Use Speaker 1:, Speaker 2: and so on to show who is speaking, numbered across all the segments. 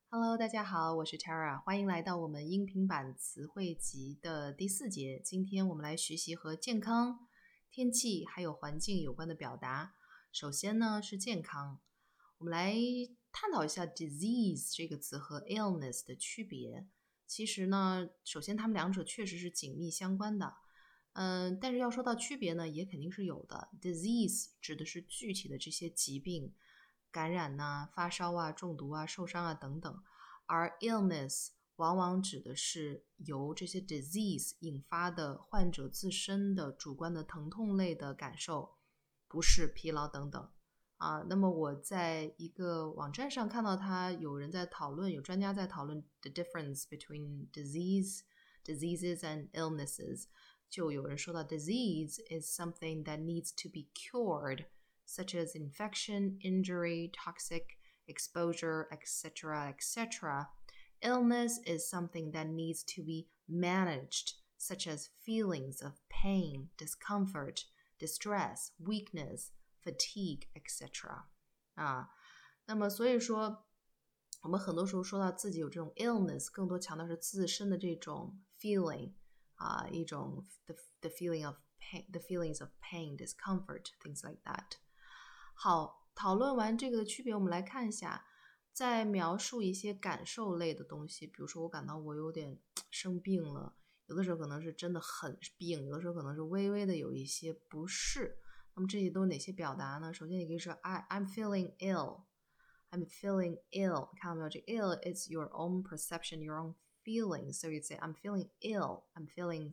Speaker 1: Hello，大家好，我是 Tara，欢迎来到我们音频版词汇集的第4节。今天我们来学习和健康、天气还有环境有关的表达。首先呢是健康，我们来探讨一下 disease 这个词和 illness 的区别。其实呢，首先它们两者确实是紧密相关的。但是要说到区别呢，也肯定是有的。disease 指的是具体的这些疾病。感染呐、发烧啊、中毒啊、受伤啊等等，而 illness 往往指的是由这些 disease 引发的患者自身的主观的疼痛类的感受，不适、疲劳等等啊。那么我在一个网站上看到有人在讨论，有专家在讨论 the difference between diseases and illnesses， 就有人说到 disease is something that needs to be cured。Such as infection, injury, toxic exposure, etc., etc. Illness is something that needs to be managed, such as feelings of pain, discomfort, distress, weakness, fatigue, etc. 那么所以说，我们很多时候说到自己有这种 illness， 更多强调是自身的这种 feeling，一种 the feeling of pain, the feelings of pain, discomfort, things like that。好，讨论完这个的区别，我们来看一下，在描述一些感受类的东西，比如说我感到我有点生病了，有的时候可能是真的很病，有的时候可能是微微的有一些不适。那么这些都是哪些表达呢？首先你可以说 I'm feeling ill。I'm feeling ill. 看到没有？这 ill is your own perception, your own feeling. So you'd say I'm feeling ill. I'm feeling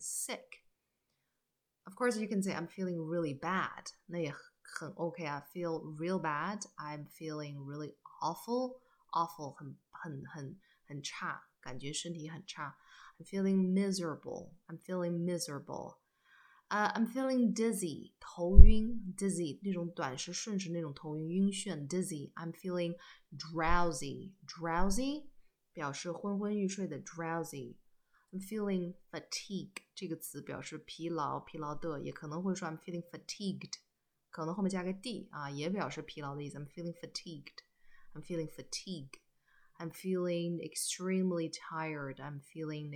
Speaker 1: sick.Of course, you can say I'm feeling really bad. 那也很 OK 啊 feel real bad. I'm feeling really awful. Awful 很差，感觉身体很差。I'm feeling miserable. I'm feeling miserable. I'm feeling dizzy. 头晕 dizzy 那种短时顺时那种头晕晕眩 dizzy. I'm feeling drowsy. Drowsy 表示昏昏欲睡的 drowsy.I'm feeling fatigue 这个词表示疲劳的，也可能会说 I'm feeling fatigued， 可能后面加个 d 也表示疲劳的意思。I'm feeling fatigued. I'm feeling fatigue. I'm feeling extremely tired. I'm feeling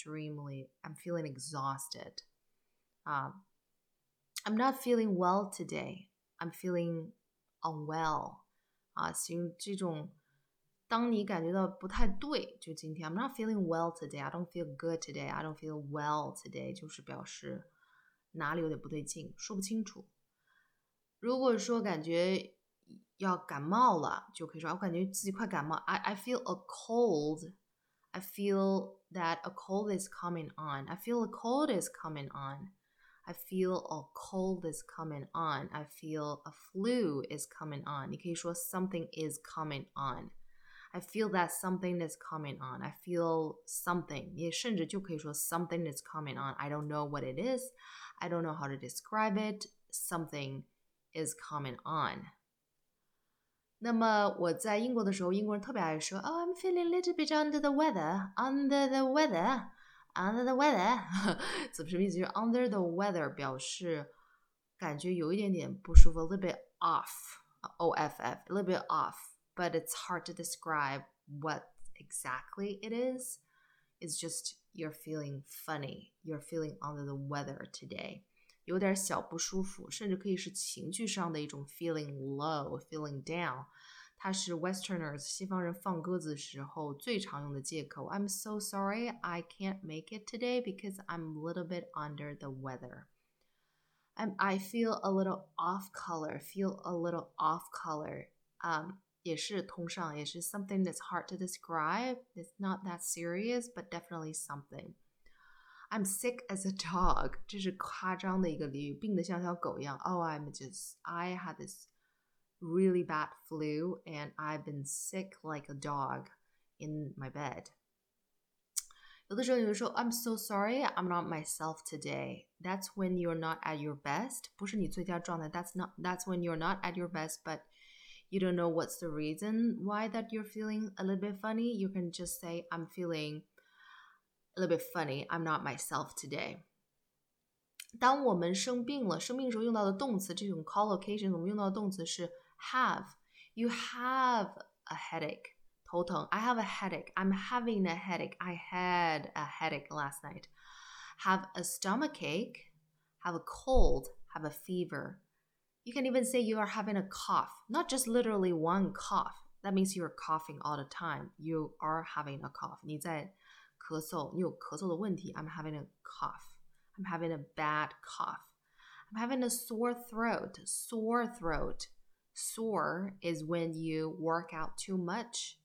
Speaker 1: exhausted. I'm not feeling well today. I'm feeling unwell. 形容这种当你感觉到不太对，就今天 I'm not feeling well today. I don't feel good today. I don't feel well today. 就是表示哪里有点不对劲，说不清楚。如果说感觉要感冒了，就可以说我感觉自己快感冒。I feel a cold. I feel that a cold is coming on. I feel a cold is coming on. I feel a cold is coming on. I feel a flu is coming on. 你可以说 something is coming on.I feel that something is coming on. I feel something. 你甚至就可以说 something is coming on. I don't know what it is. I don't know how to describe it. Something is coming on. 那么我在英国的时候，英国人特别爱说 Oh, I'm feeling a little bit under the weather. Under the weather. Under the weather. 怎么什么意思？就是 under the weather 表示感觉有一点点不舒服 a little bit off. OFF. A little bit off.But it's hard to describe what exactly it is. It's just you're feeling funny. You're feeling under the weather today. 有点小不舒服，甚至可以是情绪上的一种 feeling low, feeling down. 它是 Westerners 西方人放鸽子的时候最常用的借口。I'm so sorry, I can't make it today because I'm a little bit under the weather. I feel a little off color. Feel a little off color. 也是通上，也是 something that's hard to describe. It's not that serious, but definitely something. I'm sick as a dog. 这是夸张的一个俚语，病得像条狗一样。I had this really bad flu and I've been sick like a dog in my bed. 有的时候你会说 I'm so sorry, I'm not myself today. That's when you're not at your best. 不是你最佳状态 That's when you're not at your best, but you don't know what's the reason why that you're feeling a little bit funny. You can just say I'm feeling a little bit funny. I'm not myself today. 当我们生病了，生病时候用到的动词，这种 collocation 我们用到的动词是 have. You have a headache. 头疼 I have a headache. I'm having a headache. I had a headache last night. Have a stomachache. Have a cold. Have a fever. You can even say you are having a cough. Not just literally one cough. That means you're coughing all the time. You are having a cough. 你在咳嗽，你有咳嗽的问题 I'm having a cough. I'm having a bad cough. I'm having a sore throat. Sore throat. Sore is when you work out too much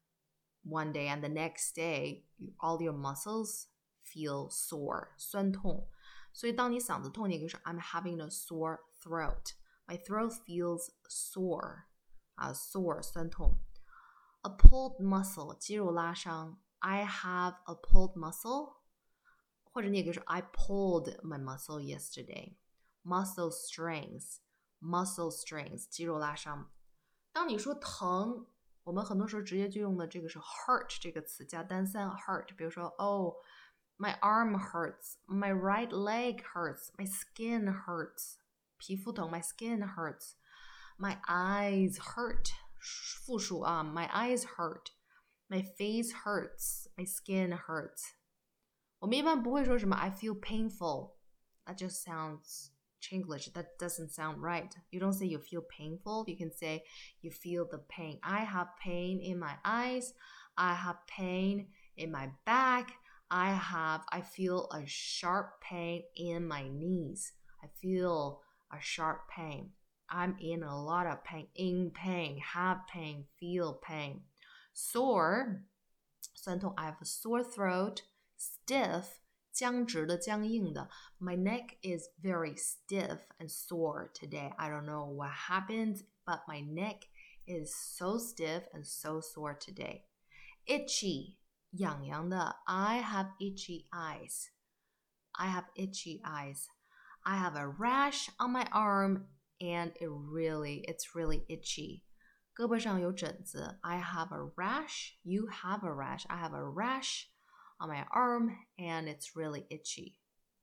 Speaker 1: one day and the next day, all your muscles feel sore. 酸痛。所以当你嗓子痛，你可以说 I'm having a sore throat. My throat feels sore. Sore 酸痛。A pulled muscle 肌肉拉伤。I have a pulled muscle. 或者你也可以说 I pulled my muscle yesterday. Muscle strains. Muscle strains 肌肉拉伤。当你说疼，我们很多时候直接就用的这个是 hurt 这个词加单三 hurt。比如说 Oh, my arm hurts. My right leg hurts. My skin hurts. 皮肤疼 My skin hurts. My eyes hurt. 复数啊 My eyes hurt. My face hurts. My skin hurts. 我们一般不会说什么 I feel painful. That just sounds Chinglish. That doesn't sound right. You don't say you feel painful. You can say you feel the pain. I have pain in my eyes. I have pain in my back. I feel a sharp pain in my knees. I feel a sharp pain. I'm in a lot of pain. In pain. Have pain. Feel pain. Sore. 酸痛 I have a sore throat. Stiff. 僵直的僵硬的 My neck is very stiff and sore today. I don't know what happened, but my neck is so stiff and so sore today. Itchy 痒痒的 I have itchy eyes. I have itchy eyes. I have a rash on my arm and it's really itchy. 胳膊上有疹子 I have a rash. You have a rash. I have a rash on my arm and it's really itchy.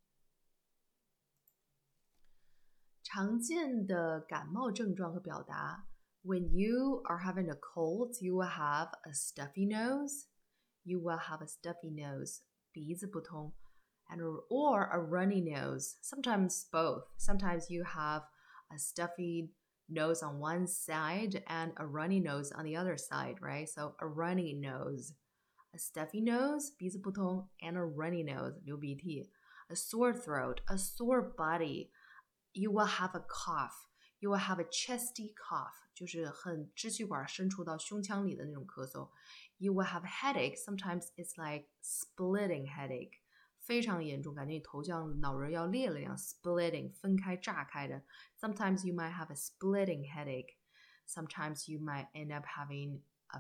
Speaker 1: 常见的感冒症状和表达 When you are having a cold, you will have a stuffy nose. You will have a stuffy nose. 鼻子不通 or a runny nose. Sometimes both. Sometimes you have a stuffy nose on one side and a runny nose on the other side, right? So a runny nose.A stuffy nose, 鼻子不通 and a runny nose, 流鼻涕 A sore throat, a sore body. You will have a cough. You will have a chesty cough, 就是很支气管深处到胸腔里的那种咳嗽 You will have a headache. Sometimes it's like splitting headache. 非常严重，感觉你头像脑仁要裂了一样 Splitting, 分开炸开的 Sometimes you might have a splitting headache. Sometimes you might end up having a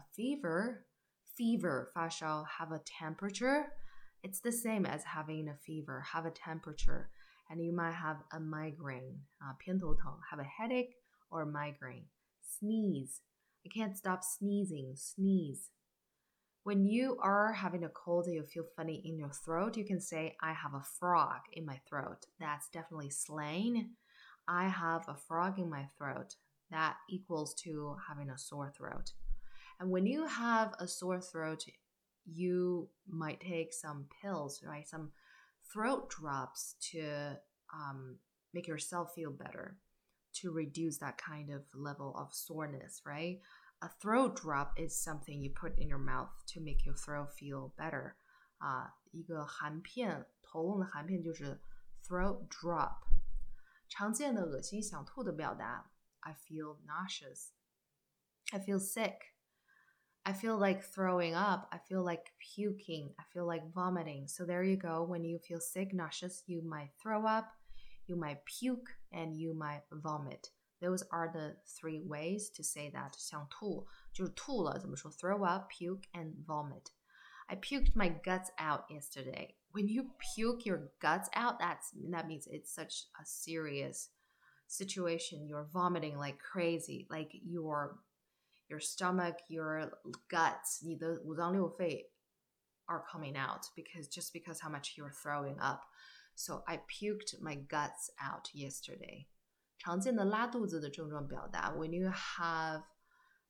Speaker 1: fever, 发烧 have a temperature. It's the same as having a fever, have a temperature. And you might have a migraine, 偏头疼 have a headache or a migraine. Sneeze. I can't stop sneezing, sneeze. When you are having a cold and you feel funny in your throat, you can say, I have a frog in my throat. That's definitely slang. I have a frog in my throat. That equals to having a sore throat.And when you have a sore throat, you might take some pills, right? Some throat drops to make yourself feel better, to reduce that kind of level of soreness, right? A throat drop is something you put in your mouth to make your throat feel better. 一个含片，喉咙的含片就是 throat drop. 常见的恶心想吐的表达 I feel nauseous. I feel sick.I feel like throwing up. I feel like puking. I feel like vomiting. So there you go. When you feel sick, nauseous, you might throw up, you might puke, and you might vomit. Those are the three ways to say that. 想吐就是吐了，怎么说 throw up, puke, and vomit. I puked my guts out yesterday. When you puke your guts out, that means it's such a serious situation. You're vomiting like crazy, like your stomach, your guts, 你的五脏六肺 are coming out because how much you're throwing up. So I puked my guts out yesterday. 常见的拉肚子的症状表达 when you have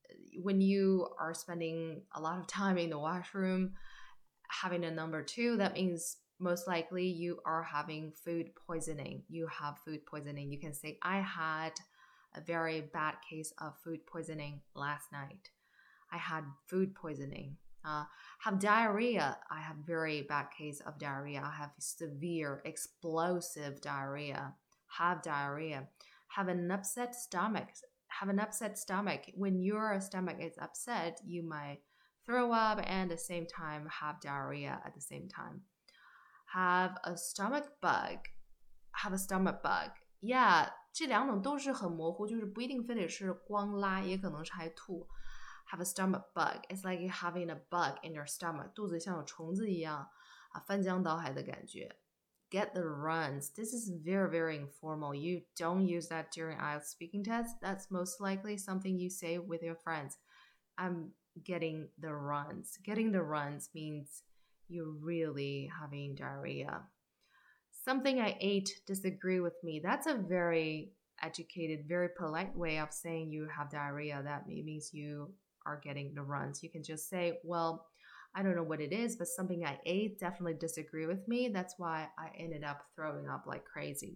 Speaker 1: when you are spending a lot of time in the washroom, having a number 2, that means most likely you are having food poisoning. You have food poisoning. You can say, I had a very bad case of food poisoning last night. I had food poisoning. Have diarrhea. I have very bad case of diarrhea. I have severe explosive diarrhea. Have diarrhea. Have an upset stomach. Have an upset stomach. When your stomach is upset, you might throw up and at the same time have diarrhea at the same time. Have a stomach bug. Have a stomach bug. Yeah, 这两种都是很模糊，就是不一定非得是光拉，也可能是还吐。Have a stomach bug. It's like having a bug in your stomach. 肚子像有虫子一样翻江倒海的感觉。Get the runs. This is very, very informal. You don't use that during IELTS speaking test. That's most likely something you say with your friends. I'm getting the runs. Getting the runs means you're really having diarrhea. Something I ate, disagree with me. That's a very educated, very polite way of saying you have diarrhea. That means you are getting the runs. You can just say, well, I don't know what it is, but something I ate definitely disagree with me. That's why I ended up throwing up like crazy.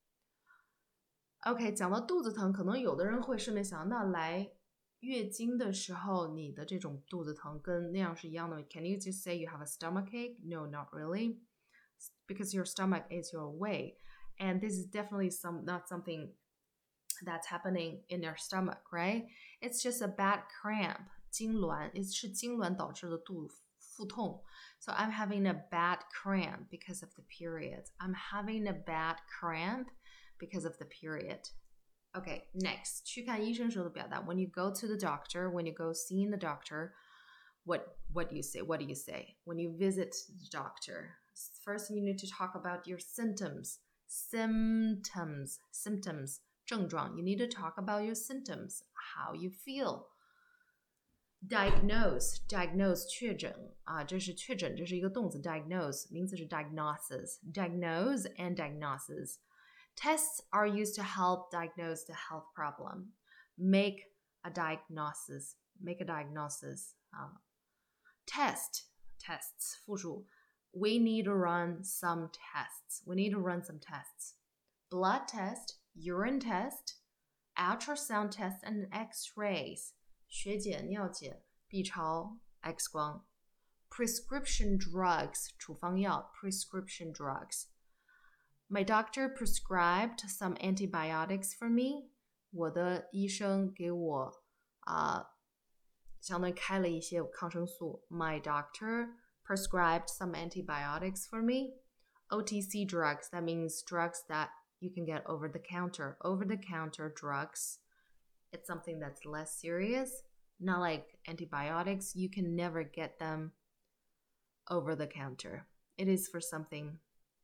Speaker 1: OK， 讲到肚子疼，可能有的人会顺便想，那来月经的时候，你的这种肚子疼跟那样是一样的。Can you just say you have a stomachache? No, not really. Because your stomach is your way. And this is definitely not something that's happening in your stomach, right? It's just a bad cramp. 痉挛 是痉挛导致的腹痛. So I'm having a bad cramp because of the period. I'm having a bad cramp because of the period. Okay, next. 去看医生时候的表达. When you go to the doctor, when you go seeing the doctor, what do you say? What do you say? When you visit the doctor, first you need to talk about your symptoms. Symptoms. 症状. You need to talk about your symptoms. How you feel. Diagnose 确诊这是确诊，这是一个动词 diagnose 名词是 diagnosis and diagnosis. Tests are used to help diagnose the health problem. Make a diagnosis. Tests 复数 We need to run some tests. Blood test, urine test, ultrasound test, and x-rays. 血检、尿检、B 超、X 光。Prescription drugs 处方药 prescription drugs. My doctor prescribed some antibiotics for me. 我的医生给我相当于开了一些抗生素。My doctor prescribed some antibiotics for me. OTC drugs, that means drugs that you can get over the counter. Over-the-counter drugs. It's something that's less serious. Not like antibiotics. You can never get them over the counter. It is for something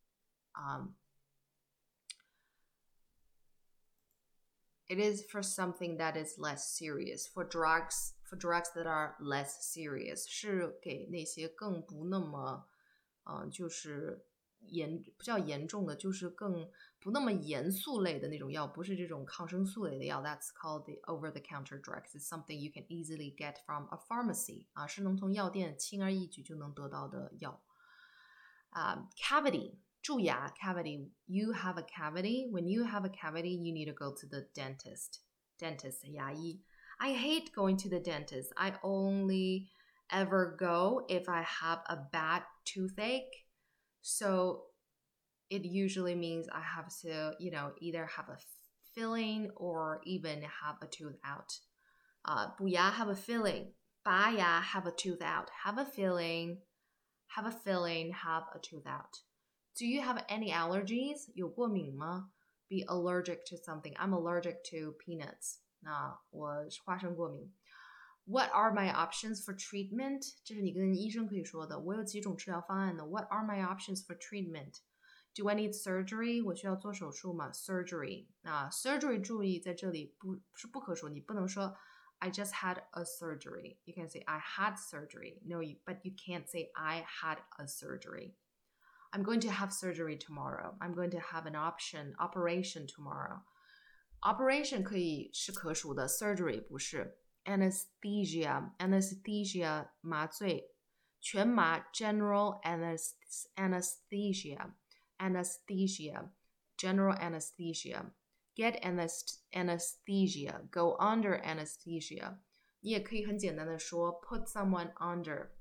Speaker 1: that is less serious. For drugs that are less serious. 是给那些更不那么就是不叫严重的，就是更不那么严肃类的那种药，不是这种抗生素类的药。That's called the over-the-counter drugs. It's something you can easily get from a pharmacy. 是能从药店轻而易举就能得到的药。Cavity. 蛀牙 cavity. You have a cavity. When you have a cavity, you need to go to the dentist. Dentist 牙医。I hate going to the dentist. I only ever go if I have a bad toothache. So it usually means I have to, either have a filling or even have a tooth out. 补牙 have a filling. 拔牙 have a tooth out. Have a filling, have a tooth out. Do you have any allergies? 有过敏吗? Be allergic to something. I'm allergic to peanuts. 我花生过敏。What are my options for treatment? 这是你跟医生可以说的。我有几种治疗方案呢？ What are my options for treatment? Do I need surgery? 我需要做手术吗？ Surgery. Surgery 注意在这里不是不可数，你不能说 I just had a surgery. You can say I had surgery. No, but you can't say I had a surgery. I'm going to have surgery tomorrow. I'm going to have an operation tomorrow. Operation 可以是可数的 surgery 不是。 anesthesia 麻醉，全麻 general anesthesia general anesthesia get anesthesia go under anesthesia 你也可以很简单的说 put someone under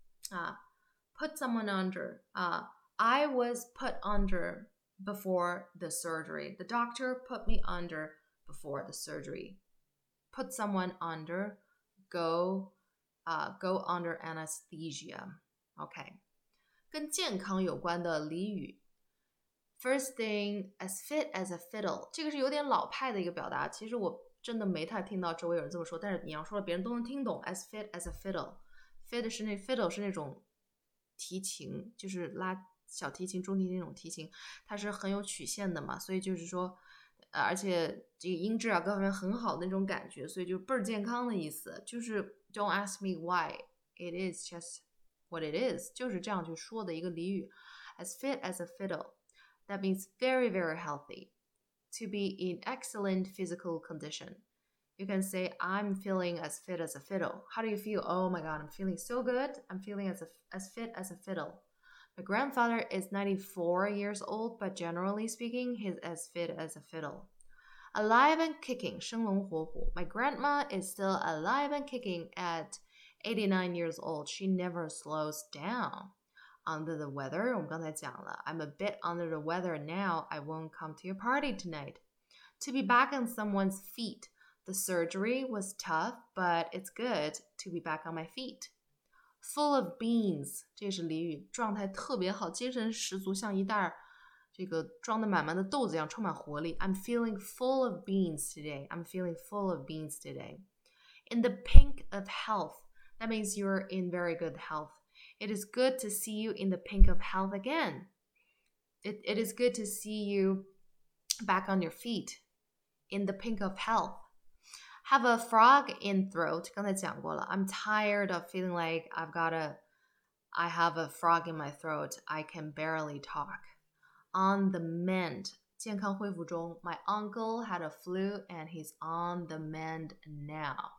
Speaker 1: put someone under I was put under before the surgery. The doctor put me under before the surgery. Put someone under, go under anesthesia. OK， 跟健康有关的俚语。First thing, as fit as a fiddle， 这个是有点老派的一个表达。其实我真的没太听到周围有人这么说，但是你要说了，别人都能听懂。As fit as a fiddle，fit 是fiddle 是那种提琴，就是拉小提琴、中提琴那种提琴，它是很有曲线的嘛，所以就是说，而且这个音质啊各方面很好的那种感觉，所以就倍儿健康的意思。就是 Don't ask me why, it is just what it is， 就是这样去说的一个俚语。As fit as a fiddle，that means very, very healthy. To be in excellent physical condition. You can say, I'm feeling as fit as a fiddle. How do you feel? Oh my God, I'm feeling so good. I'm feeling as fit as a fiddle. My grandfather is 94 years old, but generally speaking, he's as fit as a fiddle. Alive and kicking, 生龙活虎. My grandma is still alive and kicking at 89 years old. She never slows down. Under the weather, 我们刚才讲了, I'm a bit under the weather now. I won't come to your party tonight. To be back on someone's feet. The surgery was tough, but it's good to be back on my feet. Full of beans, 这是俚语，状态特别好，精神十足，像一袋这个装得满满的豆子一样，充满活力。I'm feeling full of beans today. I'm feeling full of beans today. In the pink of health, that means you're in very good health. It is good to see you in the pink of health again. It is good to see you back on your feet. In the pink of health. Have a frog in throat. 刚才讲过了. I'm tired of feeling like I have a frog in my throat. I can barely talk. On the mend. 健康恢复中. My uncle had a flu and he's on the mend now.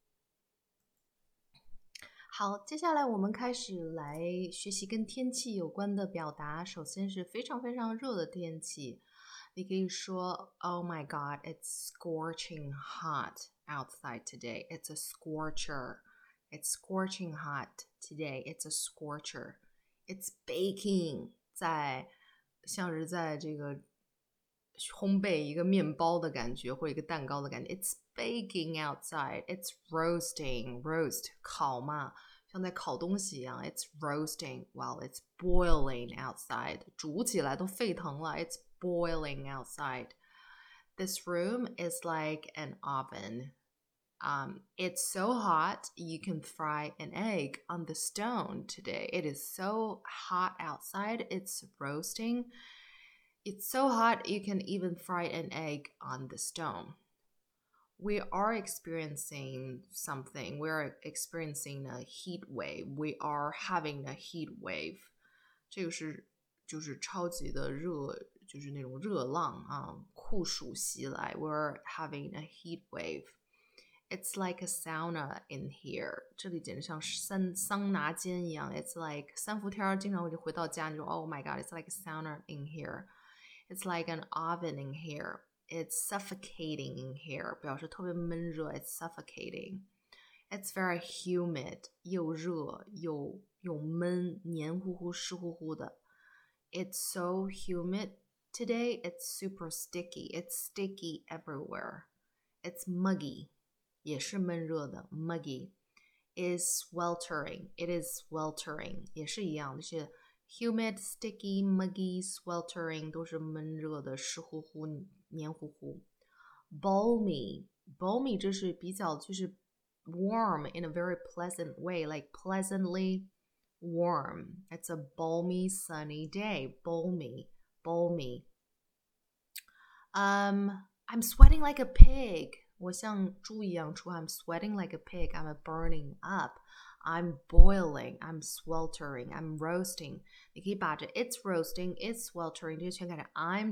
Speaker 1: 好，接下来我们开始来学习跟天气有关的表达。首先是非常非常热的天气。你可以说 Oh my God, it's scorching hot outside today. It's a scorcher. It's scorching hot today. It's a scorcher. It's baking. 像是在这个烘焙一个面包的感觉或者一个蛋糕的感觉。It's baking outside. It's roasting. Roast 烤嘛，像在烤东西一样。It's roasting while it's boiling outside. 煮起来都沸腾了。It's boiling outside. This room is like an oven. It's so hot you can fry an egg on the stone today. It is so hot outside. It's roasting. It's so hot you can even fry an egg on the stone. We are experiencing something. We're experiencing a heat wave. We are having a heat wave. 这个是就是超级的热，就是那种热浪啊，酷暑袭来。We're having a heat wave. It's like a sauna in here. 这里简直像桑拿间一样。It's like 三伏天经常会回到家，你说 Oh my God, it's like a sauna in here. It's like an oven in here. It's suffocating in here. 表示特别闷热。It's suffocating. It's very humid. 又热又闷，黏糊糊、湿乎乎的。It's so humid today. It's super sticky. It's sticky everywhere. It's muggy. 也是闷热的 muggy. Is sweltering. It is sweltering. 也是一样，这些 humid, sticky, muggy, sweltering 都是闷热的，湿乎乎、黏糊糊。Balmy. Balmy 这是比较就是 warm in a very pleasant way, like pleasantly warm. It's a balmy, sunny day. Balmy. I'm sweating like a pig. 我像猪一样出汗 I'm sweating like a pig. I'm burning up. I'm boiling. I'm sweltering. I'm roasting. 你可以把这 it's roasting, it's sweltering 这些全改成 I'm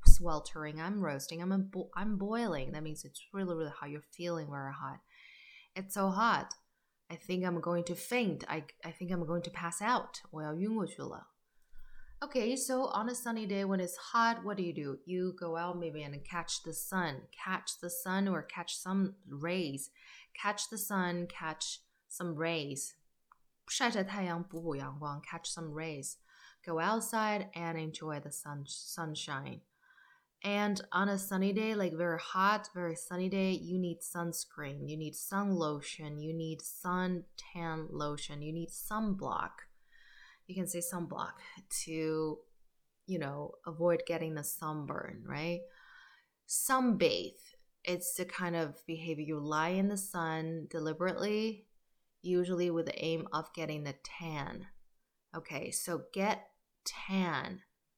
Speaker 1: sweltering, I'm roasting, I'm boiling. That means it's really, really hot. You're feeling very hot. It's so hot. I think I'm going to faint. I think I'm going to pass out. 我要晕过去了。Okay, so on a sunny day when it's hot, what do? You go out maybe and catch the sun or catch some rays. Catch the sun, catch some rays. 晒晒太阳，补补阳光 catch some rays. Go outside and enjoy the sunshine. And on a sunny day, like very hot, very sunny day, you need sunscreen, you need sun lotion, you need suntan lotion, you need sunblock. You can say sunblock to, avoid getting the sunburn, right? Sunbathe, it's the kind of behavior you lie in the sun deliberately, usually with the aim of getting the tan. Okay, so get tan,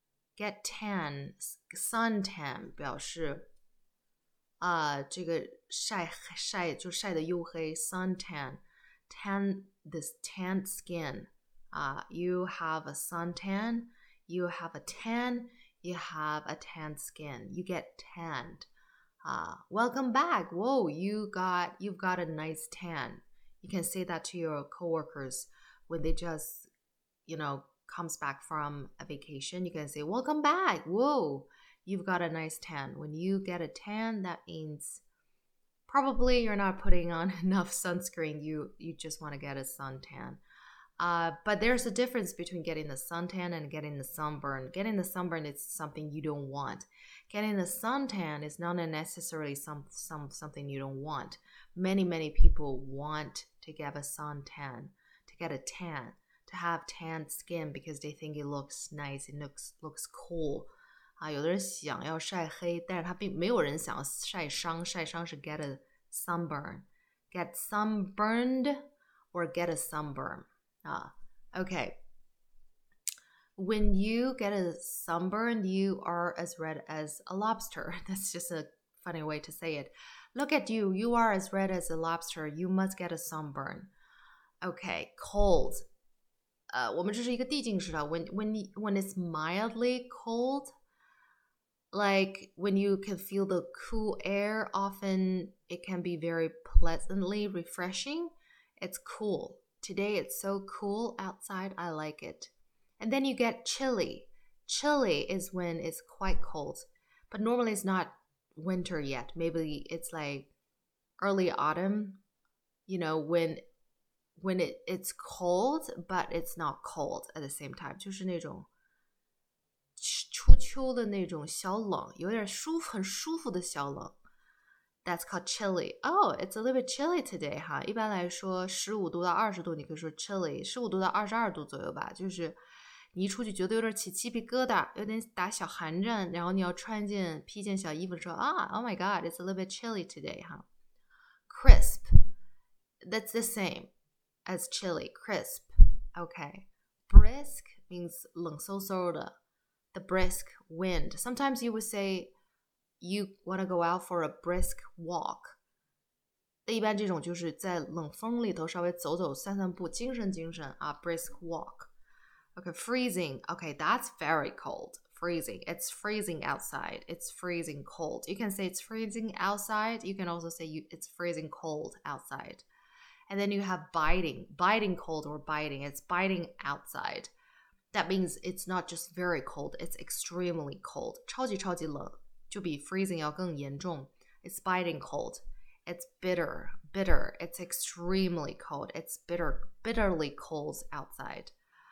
Speaker 1: suntan 表示这个晒就晒得黝黑 suntan, tan this tanned skin. You have a suntan, you have a tan, you have a tanned skin. You get tanned. Welcome back. Whoa, you've got a nice tan. You can say that to your coworkers when they just, comes back from a vacation. You can say, welcome back. Whoa, you've got a nice tan. When you get a tan, that means probably you're not putting on enough sunscreen. You just want to get a suntan. But there's a difference between getting the suntan and getting the sunburn. Getting the sunburn is something you don't want. Getting the suntan is not necessarily something you don't want. Many people want to get a suntan, to get a tan, to have tanned skin because they think it looks nice, it looks cool. 有的人想要晒黑，但是他并没有人想要晒伤。晒伤是 get a sunburn, get sunburned or get a sunburn. Okay. When you get a sunburn, you are as red as a lobster. That's just a funny way to say it. Look at you. You are as red as a lobster. You must get a sunburn. Okay. Cold. 我们这是一个递进式的 when it's mildly cold, like when you can feel the cool air, often it can be very pleasantly refreshing. It's cool. Today it's so cool outside, I like it. And then you get chilly. Chilly is when it's quite cold, but normally it's not winter yet. Maybe it's like early autumn, when it's cold, but it's not cold at the same time. 就是那种初秋的那种小冷，有点很舒服的小冷。That's called chilly. Oh, it's a little bit chilly today, 哈。一般来说，15度到20度，你可以说 chilly，15度到22度左右吧。就是你一出去觉得有点起鸡皮疙瘩，有点打小寒战，然后你要披件小衣服说，Oh my God, it's a little bit chilly today, 哈。Crisp, that's the same as chilly, crisp. Okay. Brisk means 冷飕飕的. The brisk wind. Sometimes you would say you want to go out for a brisk walk. 一般这种就是在冷风里头稍微走走散散步，精神啊 brisk walk. Okay, freezing. Okay, that's very cold. Freezing. It's freezing outside. It's freezing cold. You can say it's freezing outside. You can also say it's freezing cold outside. And then you have biting cold or biting. It's biting outside. That means it's not just very cold, it's extremely cold. 超级冷，就比 freezing 要更严重。It's biting cold. It's bitter. It's extremely cold. It's bitterly cold outside.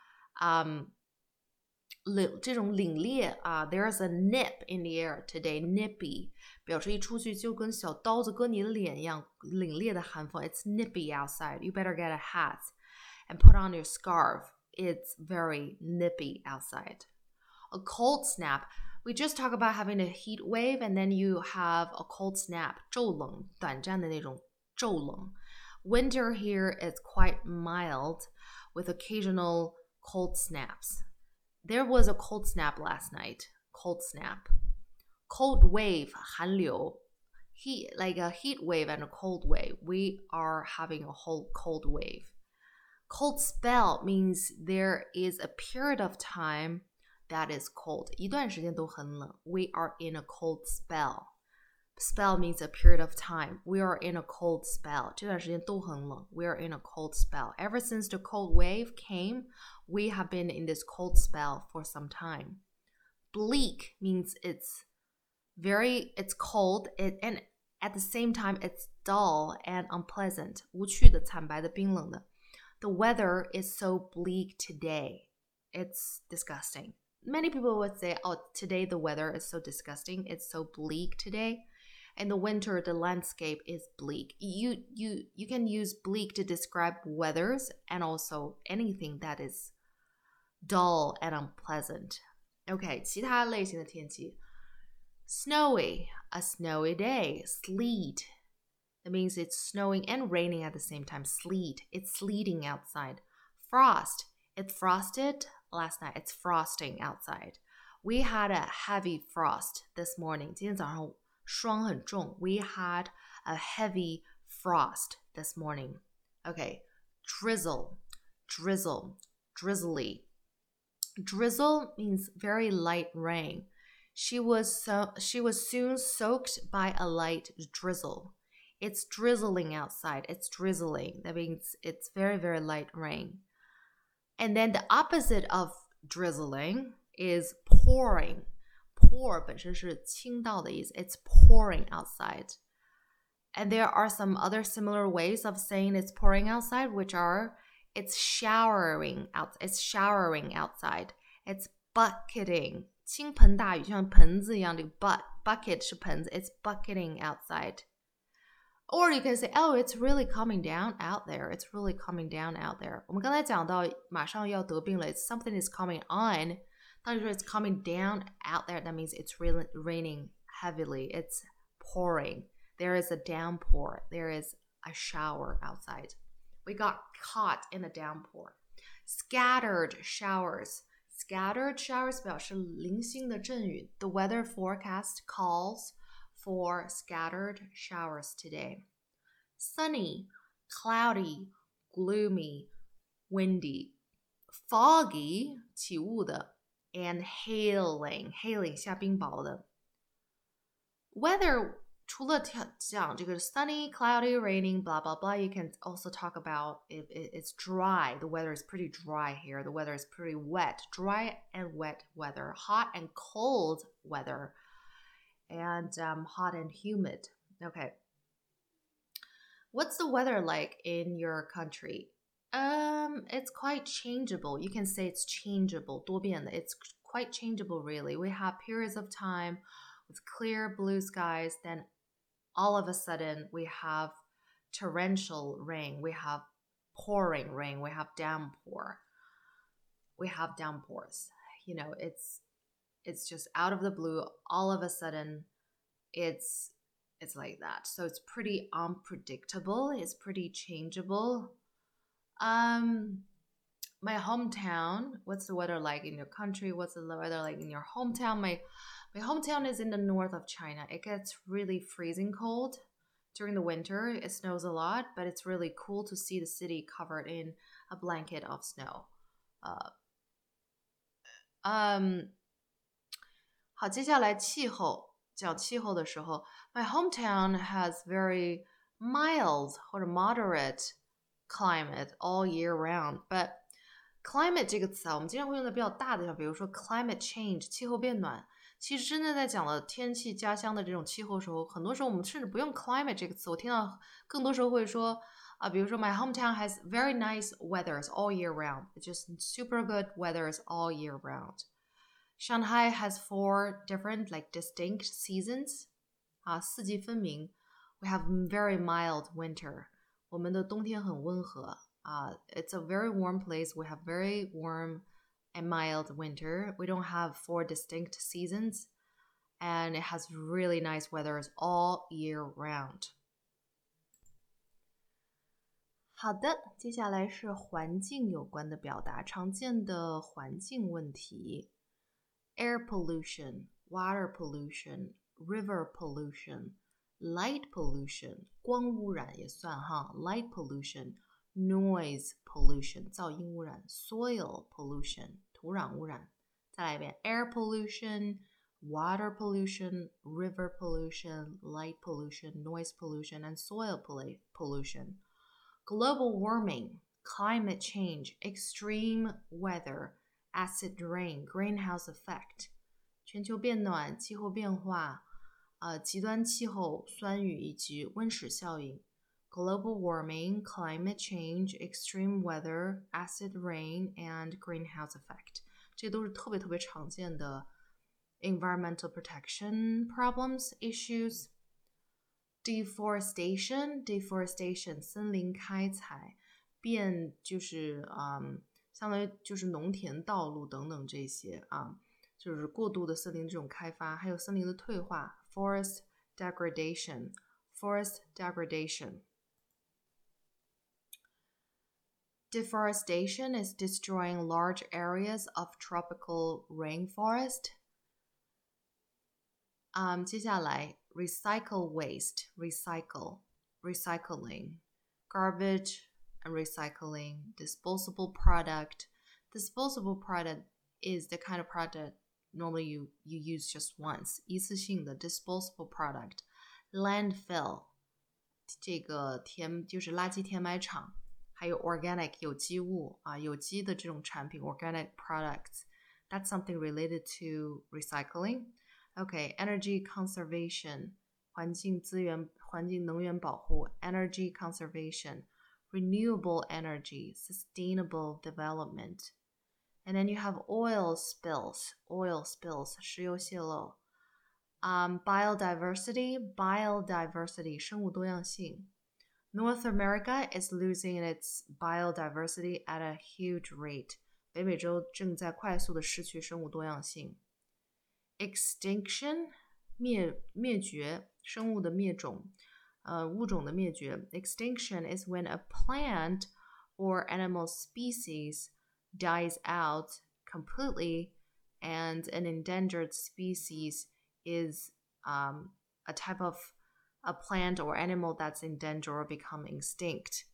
Speaker 1: 这种凛冽啊 there's a nip in the air today, nippy 表示一出去就跟小刀子割你的脸一样凛冽的寒风 It's nippy outside. You better get a hat and put on your scarf. It's very nippy outside. A cold snap. We just talked about having a heat wave and then you have a cold snap. 骤冷短暂的那种骤冷 Winter here is quite mild with occasional cold snaps.There was a cold snap last night. Cold snap. Cold wave, 寒流. Like a heat wave and a cold wave. We are having a whole cold wave. Cold spell means there is a period of time that is cold. 一段时间都很冷. We are in a cold spell. Spell means a period of time. We are in a cold spell. 这段时间都很冷. We are in a cold spell. Ever since the cold wave came, we have been in this cold spell for some time. Bleak means it's cold and at the same time it's dull and unpleasant. 无趣的、惨白的、冰冷的. The weather is so bleak today. It's disgusting. Many people would say, oh, today the weather is so disgusting. It's so bleak today. In the winter, the landscape is bleak. You can use bleak to describe weathers and also anything that is dull and unpleasant. Okay, 其他类型的天气 Snowy, a snowy day. Sleet, that means it's snowing and raining at the same time. Sleet, it's sleeting outside. Frost, it frosted last night. It's frosting outside. We had a heavy frost this morning. 今天早上霜很重. We had a heavy frost this morning. Okay, drizzle, drizzly. Drizzle means very light rain. She was soon soaked by a light drizzle. It's drizzling outside. It's drizzling. That means it's very, very light rain. And then the opposite of drizzling is pouring. Pour 本身是倾倒的意思. It's pouring outside. And there are some other similar ways of saying it's pouring outside, which are it's showering outside. It's bucketing. 倾盆大雨像盆子一样的 bucket 是盆子 It's bucketing outside. Or you can say, oh, it's really coming down out there. It's really coming down out there. 我们刚才讲到马上要得病了 something is coming on. 当你说 it's coming down out there, that means it's really raining heavily. It's pouring. There is a downpour. There is a shower outside. We got caught in a downpour. Scattered showers. Scattered showers 表示零星的阵雨. The weather forecast calls for scattered showers today. Sunny, cloudy, gloomy, windy. Foggy, 起雾的 and hailing, 下冰雹的. Weather 除了讲这个 sunny, cloudy, raining, blah, blah, blah, you can also talk about if it's dry. The weather is pretty dry here. The weather is pretty wet. Dry and wet weather. Hot and cold weather. And hot and humid. Okay. What's the weather like in your country? It's quite changeable. You can say it's changeable. 多变的. It's quite changeable, really. We have periods of time with clear blue skies, then all of a sudden we have torrential rain, we have pouring rain, we have downpour. We have downpours. You know, it's just out of the blue, all of a sudden it's like that. So it's pretty unpredictable, it's pretty changeable. My hometown, what's the weather like in your country? What's the weather like in your hometown? My hometown is in the north of China. It gets really freezing cold during the winter. It snows a lot, but it's really cool to see the city covered in a blanket of snow. 好，接下来气候，讲气候的时候 my hometown has very mild or moderate climate all year round. But climate 这个词啊，我们经常会用的比较大的，像比如说 climate change 气候变暖。其实真的在讲了天气家乡的这种气候的时候，很多时候我们甚至不用 climate 这个词，我听到更多时候会说比如说 my hometown has very nice weathers all year round. It's just super good weathers all year round. Shanghai has 4 different like distinct seasons. 四季分明. We have very mild winter. 我们的冬天很温和. It's a very warm place. We have very warm and mild winter. We don't have 4 distinct seasons. And it has really nice weathers all year round. 好的，接下来是环境有关的表达，常见的环境问题。Air pollution, water pollution, river pollution, light pollution, 光污染也算哈 light pollution, noise pollution, 噪音污染 soil pollution, 土壤污染。再来一遍 air pollution, water pollution, river pollution, light pollution, noise pollution, and soil pollution. Global warming, climate change, extreme weather, acid rain, greenhouse effect. 全球变暖、气候变化、极端气候、酸雨以及温室效应。Global warming, climate change, extreme weather, acid rain, and greenhouse effect. 这都是特别特别常见的 environmental protection problems, issues. Deforestation, 森林开采，变就是相当于就是农田、道路等等这些啊，就是过度的森林这种开发，还有森林的退化 forest degradation. Deforestation is destroying large areas of tropical rainforest. 接下来 recycle waste, recycling, garbage and recycling, disposable product. Disposable product is the kind of product normally you use just once, 一次性的 disposable product. Landfill, 这个就是垃圾填埋场，还有 organic 有机物啊，有机的这种产品 organic products. That's something related to recycling. Okay, energy conservation, 环境能源保护 energy conservation, renewable energy, sustainable development. And then you have oil spills, 石油泄漏。Biodiversity, 生物多样性。North America is losing its biodiversity at a huge rate. 北美洲正在快速的失去生物多样性。Extinction, 灭绝，生物的灭种，物种的灭绝。Extinction is when a plant or animal species dies out completely, and an endangered species is a type of a plant or animal that's in danger or become extinct.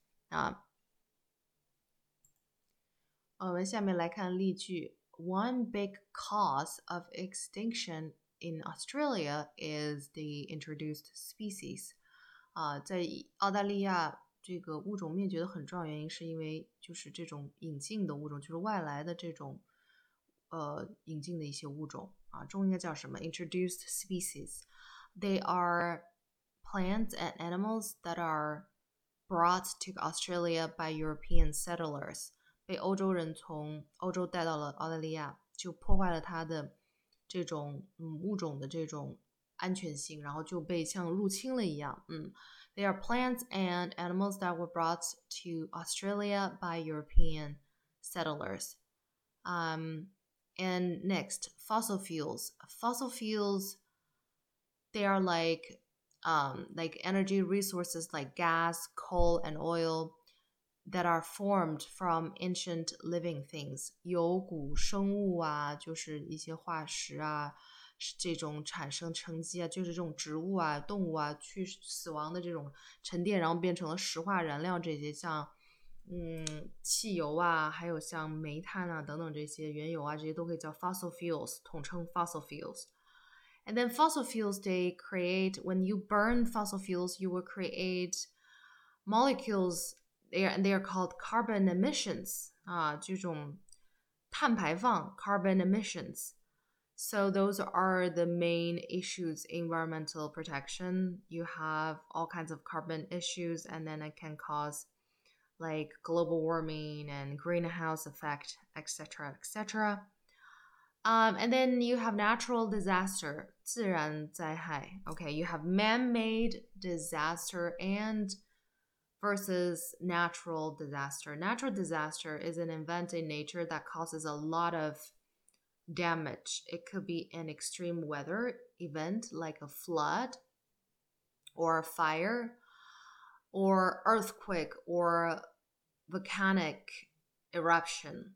Speaker 1: 我们下面来看例句。One big cause of extinction in Australia is the introduced species. 在澳大利亚这个物种灭绝的很重要原因是因为就是这种引进的物种，就是外来的这种引进的一些物种啊，中文应该叫什么 ？Introduced species. They are plants and animals that are brought to Australia by European settlers. 被欧洲人从欧洲带到了澳大利亚，就破坏了它的这种物种的这种安全性，然后就被像入侵了一样。They are plants and animals that were brought to Australia by European settlers. And next, fossil fuels. Fossil fuels, they are like energy resources like gas, coal, and oil that are formed from ancient living things. 有古生物啊，就是一些化石啊，这种产生沉积啊，就是这种植物啊、动物啊去死亡的这种沉淀，然后变成了石化燃料，这些像汽油啊，还有像煤炭啊等等这些原油啊，这些都可以叫 fossil fuels， 统称 fossil fuels. And then fossil fuels, they create, when you burn fossil fuels, you will create molecules, they are called carbon emissions, 这种碳排放 carbon emissions. So those are the main issues in environmental protection. You have all kinds of carbon issues, and then it can cause like global warming and greenhouse effect, etc., etc. And then you have natural disaster, 自然灾害. Okay, you have man-made disaster and versus natural disaster. Natural disaster is an event in nature that causes a lot of damage. It could be an extreme weather event like a flood or a fire or earthquake or volcanic eruption.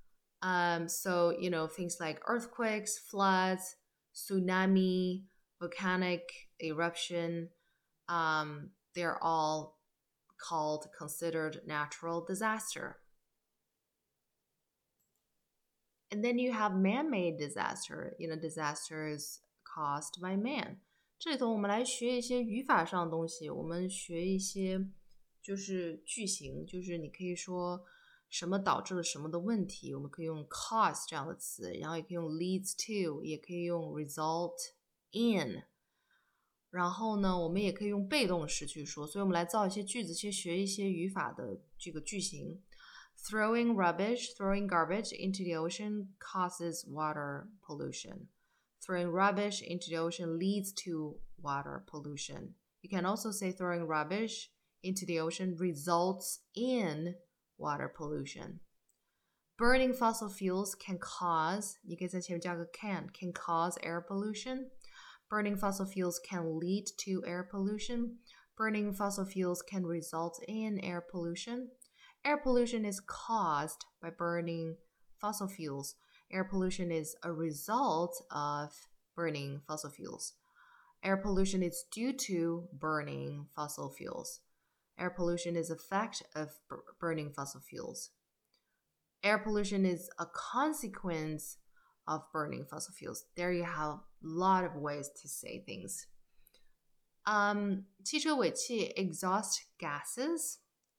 Speaker 1: So, things like earthquakes, floods, tsunami, volcanic eruption, they're all considered natural disaster. And then you have man-made disaster, disasters caused by man. 这里头我们来学一些语法上的东西，我们学一些就是句型，就是你可以说什么导致了什么的问题，我们可以用 cause 这样的词，然后也可以用 leads to，也可以用 result in。然后呢，我们也可以用被动式去说，所以我们来造一些句子，先学一些语法的这个句型。Throwing garbage into the ocean causes water pollution. Throwing rubbish into the ocean leads to water pollution. You can also say throwing rubbish into the ocean results in water pollution. Burning fossil fuels can cause, 你可以在前面加个 can cause air pollution. Burning fossil fuels can lead to air pollution. Burning fossil fuels can result in air pollution. Air pollution is caused by burning fossil fuels. Air pollution is a result of burning fossil fuels. Air pollution is due to burning fossil fuels. Air pollution is an effect of burning fossil fuels. Air pollution is a consequence of burning fossil fuels. There you have a lot of ways to say things. 汽车尾气 exhaust gases.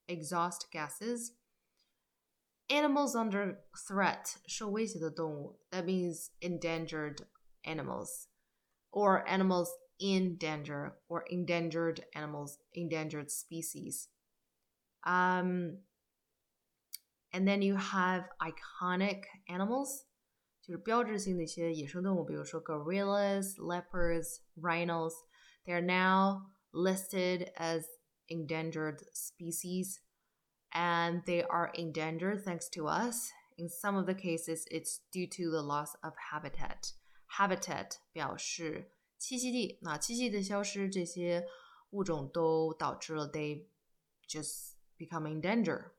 Speaker 1: Animals under threat 受威胁的动物 that means endangered animals or animals in danger or endangered animals, endangered species. And then you have iconic animals 就是标志性的一些野生动物，比如说 gorillas, leopards, rhinos. They are now listed as endangered species, and they are endangered thanks to us. In some of the cases, it's due to the loss of habitat. Habitat 表示栖息地，那栖息地的消失，这些物种都导致了 they just become in danger.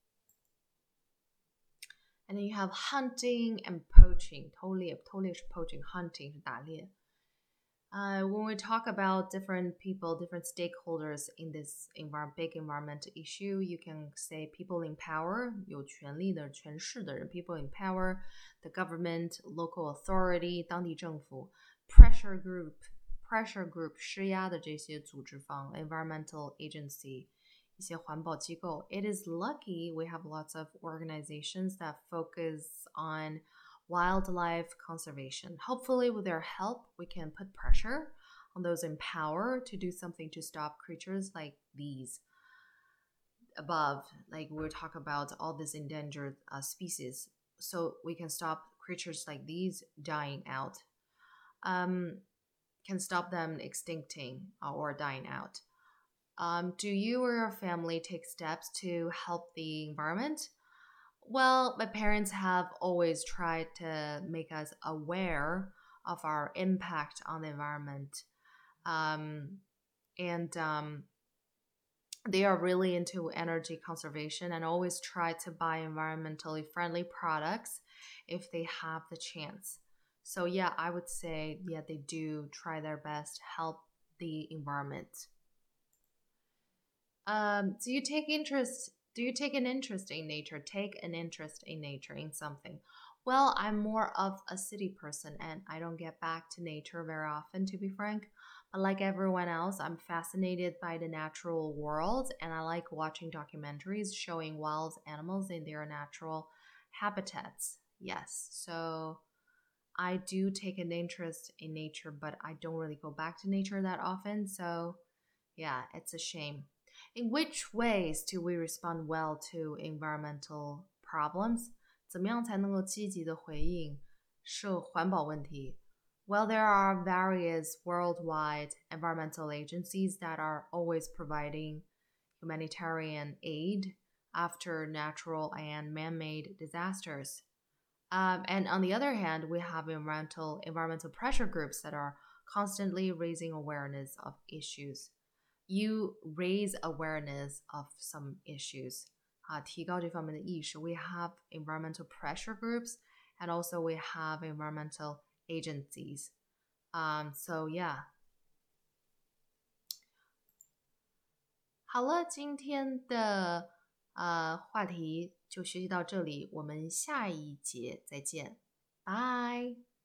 Speaker 1: And then you have hunting and poaching. 偷猎是 poaching, hunting 是打猎。When we talk about different people, different stakeholders in this big environmental issue, you can say people in power, 有权力的、权势的人 people in power, the government, local authority, 当地政府 pressure group 施压的这些组织方 environmental agency 一些环保机构 It is lucky we have lots of organizations that focus on wildlife conservation. Hopefully, with their help, we can put pressure on those in power to do something to stop creatures like these above. Like we'll talk about all these endangered species, so we can stop creatures like these dying out. Can stop them extincting or dying out. Do you or your family take steps to help the environment? Well, my parents have always tried to make us aware of our impact on the environment. They are really into energy conservation and always try to buy environmentally friendly products if they have the chance. So yeah, I would say, yeah, they do try their best to help the environment. Do you take an interest in nature? Take an interest in nature, in something. Well, I'm more of a city person and I don't get back to nature very often, to be frank. But like everyone else, I'm fascinated by the natural world and I like watching documentaries showing wild animals in their natural habitats. Yes, so I do take an interest in nature, but I don't really go back to nature that often. So yeah, it's a shame. In which ways do we respond well to environmental problems? 怎么样才能够积极的回应环保问题? Well, there are various worldwide environmental agencies that are always providing humanitarian aid after natural and man-made disasters. And on the other hand, we have environmental pressure groups that are constantly raising awareness of issues. You raise awareness of some issues. 提高这方面的意识. We have environmental pressure groups and also we have environmental agencies. So yeah. 好了，今天的话题就学习到这里，我们下一节再见。 拜。